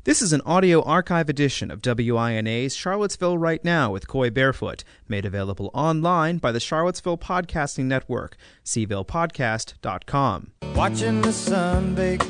This is an audio archive edition of WINA's Charlottesville Right Now with Coy Barefoot, made available online by the Charlottesville Podcasting Network, cvillepodcast.com. Watching the sun bake,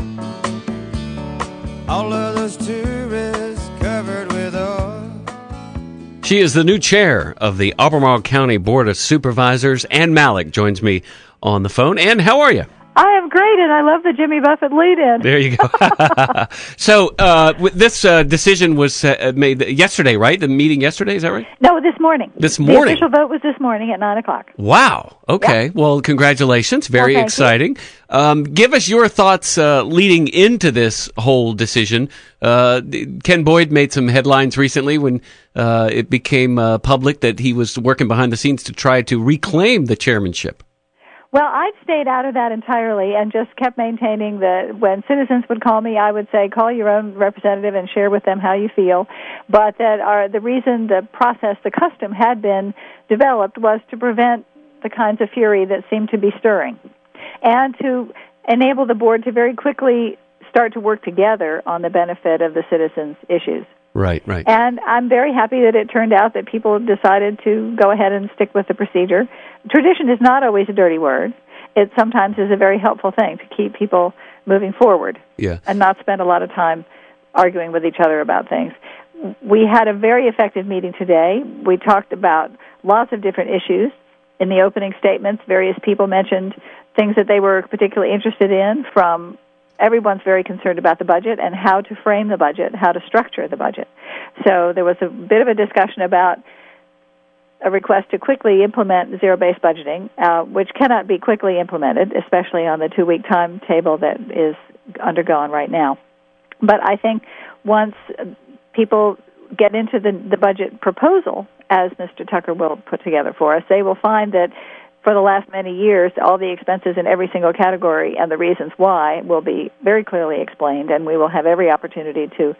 all of those tourists covered with oil. She is the new chair of the Albemarle County Board of Supervisors. Ann Malik joins me on the phone. Ann, how are you? I am great, and I love the Jimmy Buffett lead-in. There you go. So this decision was made yesterday, right? The meeting yesterday, is that right? No, this morning. This morning? The official vote was this morning at 9 o'clock. Wow. Okay. Yeah. Well, congratulations. Very exciting. Give us your thoughts leading into this whole decision. Ken Boyd made some headlines recently when it became public that he was working behind the scenes to try to reclaim the chairmanship. Well, I stayed out of that entirely and just kept maintaining that when citizens would call me, I would say, call your own representative and share with them how you feel. But that the reason the process, the custom had been developed was to prevent the kinds of fury that seemed to be stirring and to enable the board to very quickly start to work together on the benefit of the citizens' issues. Right, right. And I'm very happy that it turned out that people decided to go ahead and stick with the procedure. Tradition is not always a dirty word. It sometimes is a very helpful thing to keep people moving forward and not spend a lot of time arguing with each other about things. We had a very effective meeting today. We talked about lots of different issues. In the opening statements, various people mentioned things that they were particularly interested in. From everyone's very concerned about the budget and how to frame the budget, how to structure the budget. So there was a bit of a discussion about a request to quickly implement zero-based budgeting, which cannot be quickly implemented, especially on the 2-week timetable that is undergone right now. But I think once people get into the budget proposal, as Mr. Tucker will put together for us, they will find that for the last many years, all the expenses in every single category and the reasons why will be very clearly explained, and we will have every opportunity to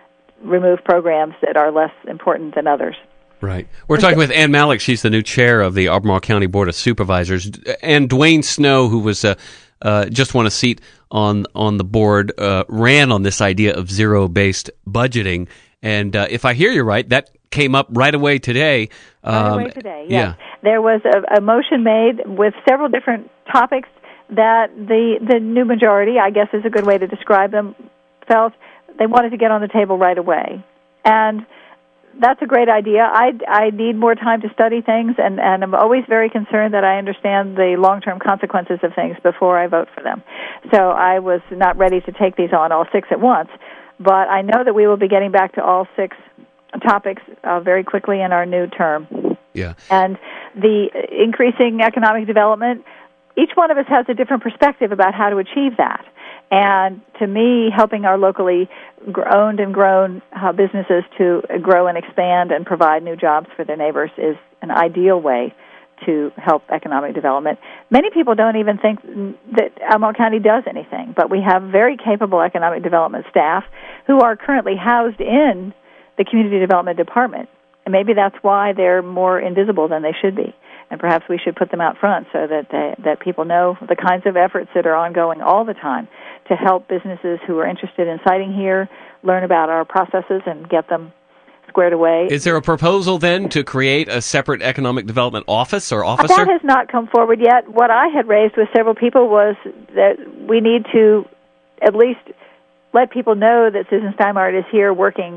remove programs that are less important than others. Right. We're talking with Ann Malik. She's the new chair of the Albemarle County Board of Supervisors. And Dwayne Snow, who was just won a seat on the board, ran on this idea of zero-based budgeting. And if I hear you right, that came up right away today. Right away today, yes. Yeah. There was a motion made with several different topics that the new majority, I guess is a good way to describe them, felt they wanted to get on the table right away. And that's a great idea. I need more time to study things, and I'm always very concerned that I understand the long-term consequences of things before I vote for them. So I was not ready to take these on, all 6 at once. But I know that we will be getting back to all 6 topics very quickly in our new term. Yeah. And the increasing economic development, each one of us has a different perspective about how to achieve that. And to me, helping our locally owned and grown businesses to grow and expand and provide new jobs for their neighbors is an ideal way to help economic development. Many people don't even think that Albemarle County does anything, but we have very capable economic development staff who are currently housed in the Community Development Department. And maybe that's why they're more invisible than they should be. And perhaps we should put them out front so that people know the kinds of efforts that are ongoing all the time to help businesses who are interested in siting here learn about our processes and get them squared away. Is there a proposal then to create a separate economic development office or officer? That has not come forward yet. What I had raised with several people was that we need to at least let people know that Susan Steinmeier is here working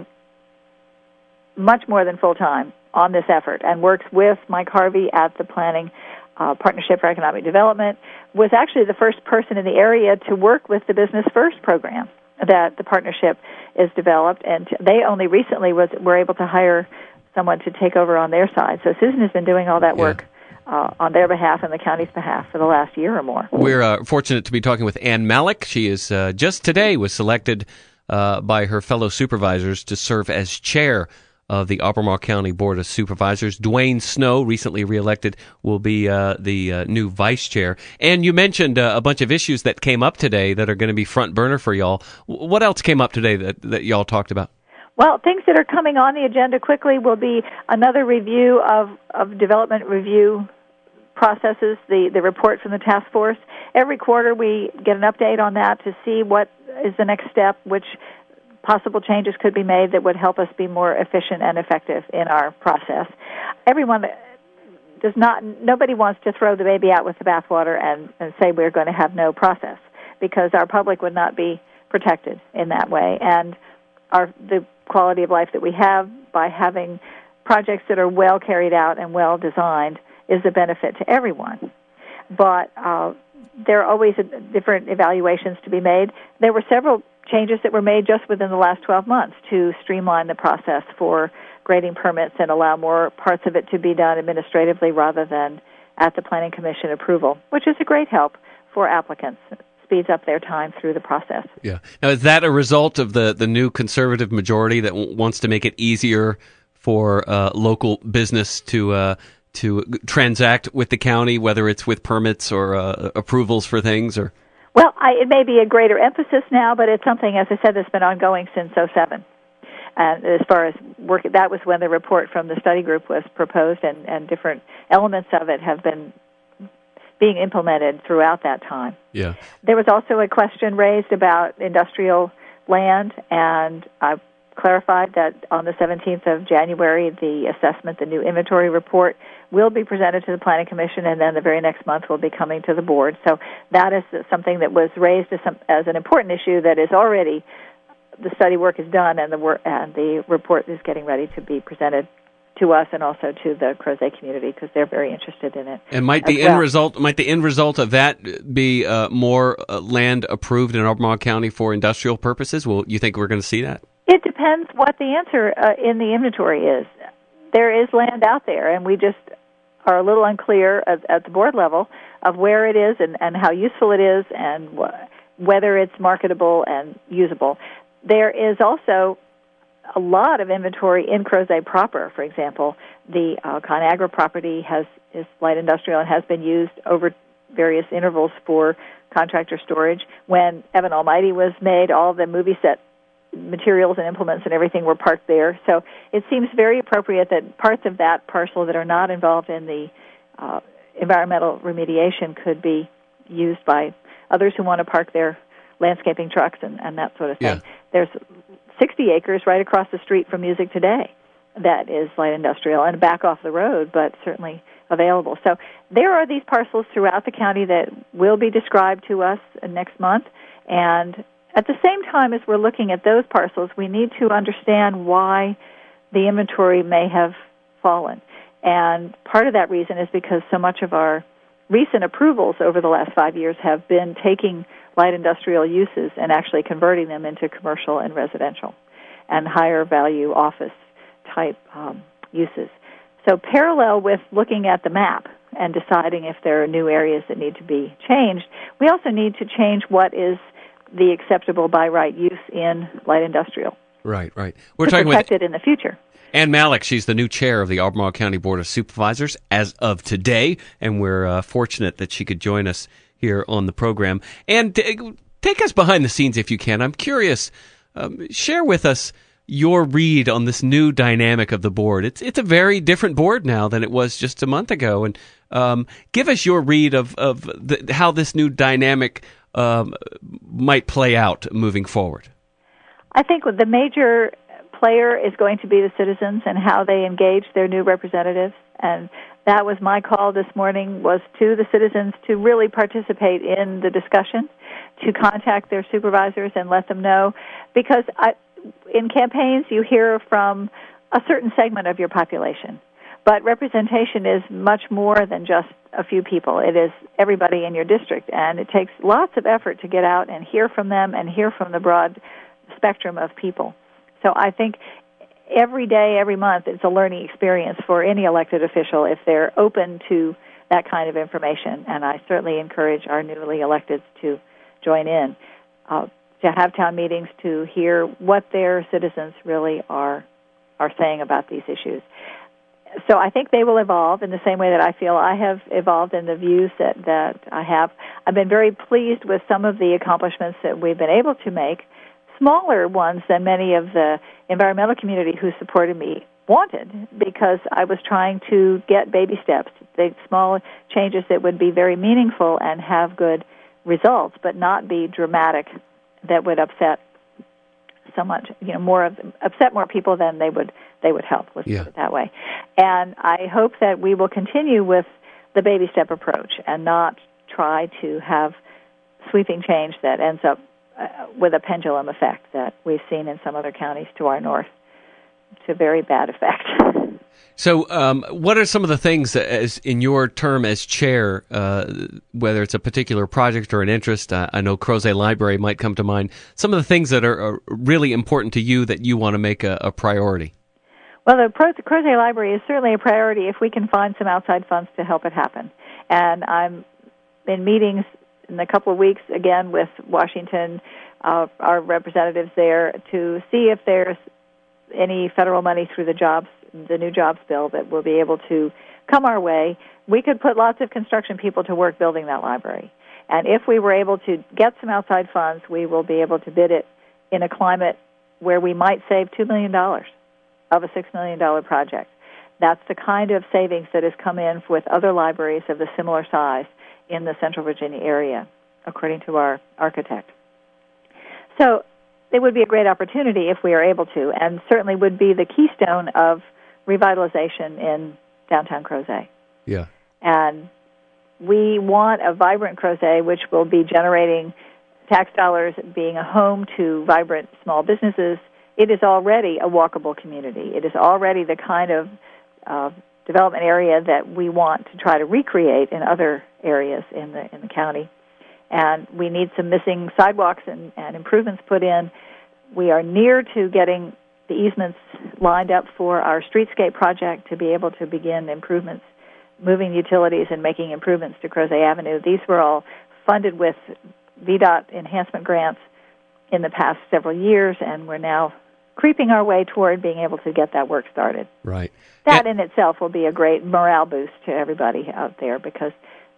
much more than full-time on this effort and works with Mike Harvey at the Planning Partnership for Economic Development, was actually the first person in the area to work with the Business First program that the partnership is developed, and they only recently were able to hire someone to take over on their side. So Susan has been doing all that work on their behalf and the county's behalf for the last year or more. We're fortunate to be talking with Ann Malik. She is just today was selected by her fellow supervisors to serve as chair of the Albemarle County Board of Supervisors. Dwayne Snow, recently reelected, will be the new vice chair. And you mentioned a bunch of issues that came up today that are going to be front burner for y'all. What else came up today that y'all talked about? Well, things that are coming on the agenda quickly will be another review of development review processes, the report from the task force. Every quarter we get an update on that to see what is the next step, which possible changes could be made that would help us be more efficient and effective in our process. Nobody wants to throw the baby out with the bathwater and say we're going to have no process, because our public would not be protected in that way. And the quality of life that we have by having projects that are well carried out and well designed is a benefit to everyone. But there are always different evaluations to be made. There were several changes that were made just within the last 12 months to streamline the process for grading permits and allow more parts of it to be done administratively rather than at the Planning Commission approval, which is a great help for applicants. It speeds up their time through the process. Yeah. Now, is that a result of the new conservative majority that wants to make it easier for local business to transact with the county, whether it's with permits or approvals for things? Or Well, it may be a greater emphasis now, but it's something, as I said, that's been ongoing since 2007. And as far as work, that was when the report from the study group was proposed, and different elements of it have been being implemented throughout that time. Yeah. There was also a question raised about industrial land, and I clarified that on the 17th of January, the assessment, the new inventory report, will be presented to the Planning Commission, and then the very next month will be coming to the board. So that is something that was raised as an important issue that is already, the study work is done, and the report is getting ready to be presented to us and also to the Crozet community, because they're very interested in it. And might the end result of that be more land approved in Albemarle County for industrial purposes? Well, you think we're going to see that? It depends what the answer in the inventory is. There is land out there, and we just are a little unclear at the board level of where it is and how useful it is and whether it's marketable and usable. There is also a lot of inventory in Crozet proper. For example, the ConAgra property is light industrial and has been used over various intervals for contractor storage. When Evan Almighty was made, all the movie set materials and implements and everything were parked there. So it seems very appropriate that parts of that parcel that are not involved in the environmental remediation could be used by others who want to park their landscaping trucks and that sort of thing. Yeah. There's 60 acres right across the street from Music Today that is light industrial and back off the road, but certainly available. So there are these parcels throughout the county that will be described to us next month, and at the same time as we're looking at those parcels, we need to understand why the inventory may have fallen. And part of that reason is because so much of our recent approvals over the last 5 years have been taking light industrial uses and actually converting them into commercial and residential and higher value office type uses. So parallel with looking at the map and deciding if there are new areas that need to be changed, we also need to change what is the acceptable by right use in light industrial. Right. We're talking protect it in the future. Ann Malik, she's the new chair of the Albemarle County Board of Supervisors as of today, and we're fortunate that she could join us here on the program. And take us behind the scenes if you can. I'm curious, share with us your read on this new dynamic of the board. It's a very different board now than it was just a month ago, and give us your read of how this new dynamic might play out moving forward. I think the major player is going to be the citizens and how they engage their new representatives. And that was my call this morning, was to the citizens to really participate in the discussion, to contact their supervisors and let them know. Because in campaigns, you hear from a certain segment of your population. But representation is much more than just a few people. It is everybody in your district, and it takes lots of effort to get out and hear from them and hear from the broad spectrum of people. So I think every day, every month, it's a learning experience for any elected official if they're open to that kind of information, and I certainly encourage our newly electeds to join in, to have town meetings, to hear what their citizens really are saying about these issues. So I think they will evolve in the same way that I feel I have evolved in the views that I have. I've been very pleased with some of the accomplishments that we've been able to make, smaller ones than many of the environmental community who supported me wanted, because I was trying to get baby steps, the small changes that would be very meaningful and have good results, but not be dramatic that would upset so much, upset more people than they would help. Let's put it that way. And I hope that we will continue with the baby step approach and not try to have sweeping change that ends up with a pendulum effect that we've seen in some other counties to our north, to very bad effect. So what are some of the things, as in your term as chair, whether it's a particular project or an interest, I know Crozet Library might come to mind, some of the things that are really important to you that you want to make a priority? Well, the Crozet Library is certainly a priority if we can find some outside funds to help it happen. And I'm in meetings in a couple of weeks, again, with Washington, our representatives there, to see if there's any federal money through the new jobs bill that will be able to come our way. We could put lots of construction people to work building that library. And if we were able to get some outside funds, we will be able to bid it in a climate where we might save $2 million of a $6 million project. That's the kind of savings that has come in with other libraries of the similar size in the Central Virginia area, according to our architect. So it would be a great opportunity if we are able to, and certainly would be the keystone of revitalization in downtown Crozet. Yeah. And we want a vibrant Crozet, which will be generating tax dollars, being a home to vibrant small businesses. It is already a walkable community. It is already the kind of development area that we want to try to recreate in other areas in the county. And we need some missing sidewalks and improvements put in. We are near to getting the easements lined up for our streetscape project to be able to begin improvements, moving utilities and making improvements to Crozet Avenue. These were all funded with VDOT enhancement grants in the past several years, and we're now creeping our way toward being able to get that work started. Right. That in itself will be a great morale boost to everybody out there, because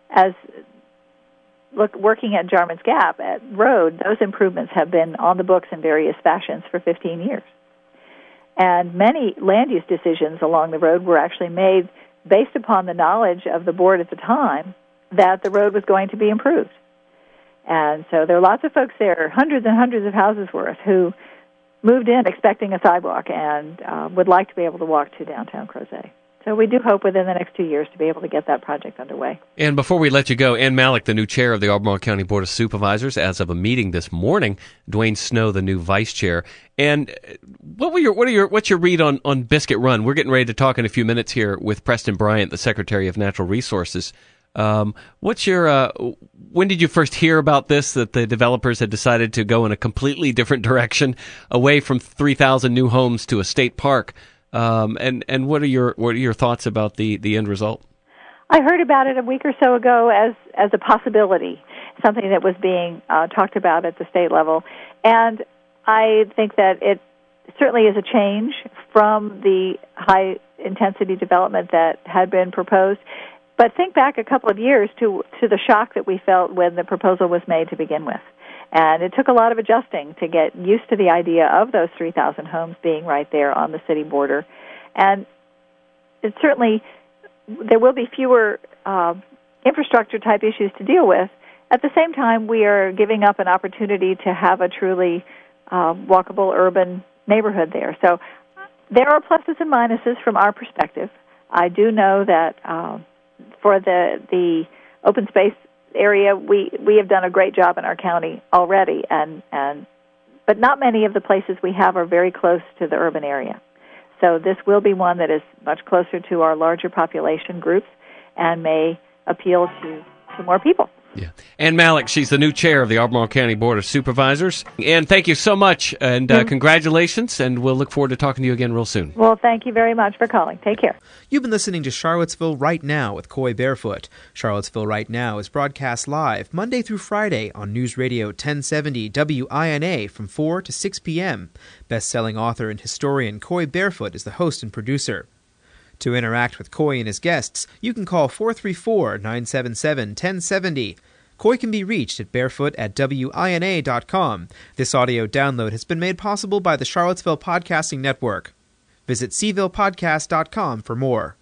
working at Jarman's Gap at Road, those improvements have been on the books in various fashions for 15 years. And many land use decisions along the road were actually made based upon the knowledge of the board at the time that the road was going to be improved. And so there are lots of folks there, hundreds and hundreds of houses worth, who moved in expecting a sidewalk and would like to be able to walk to downtown Crozet. So we do hope within the next 2 years to be able to get that project underway. And before we let you go, Ann Malik, the new chair of the Albemarle County Board of Supervisors, as of a meeting this morning, Dwayne Snow, the new vice chair. And what's your read on Biscuit Run? We're getting ready to talk in a few minutes here with Preston Bryant, the Secretary of Natural Resources. When did you first hear about this, that the developers had decided to go in a completely different direction, away from 3,000 new homes to a state park? And what are your thoughts about the end result? I heard about it a week or so ago as a possibility, something that was being talked about at the state level, and I think that it certainly is a change from the high intensity development that had been proposed. But think back a couple of years to the shock that we felt when the proposal was made to begin with. And it took a lot of adjusting to get used to the idea of those 3,000 homes being right there on the city border. And it certainly, there will be fewer infrastructure-type issues to deal with. At the same time, we are giving up an opportunity to have a truly walkable urban neighborhood there. So there are pluses and minuses from our perspective. I do know that for the open space area, we have done a great job in our county already, but not many of the places we have are very close to the urban area. So this will be one that is much closer to our larger population groups and may appeal to more people. Yeah. Ann Malik, she's the new chair of the Albemarle County Board of Supervisors. Ann, thank you so much, and congratulations, and we'll look forward to talking to you again real soon. Well, thank you very much for calling. Take care. You've been listening to Charlottesville Right Now with Coy Barefoot. Charlottesville Right Now is broadcast live Monday through Friday on News Radio 1070 WINA from 4 to 6 p.m. Best-selling author and historian Coy Barefoot is the host and producer. To interact with Coy and his guests, you can call 434-977-1070. Coy can be reached at barefoot@wina.com. This audio download has been made possible by the Charlottesville Podcasting Network. Visit cvillepodcast.com for more.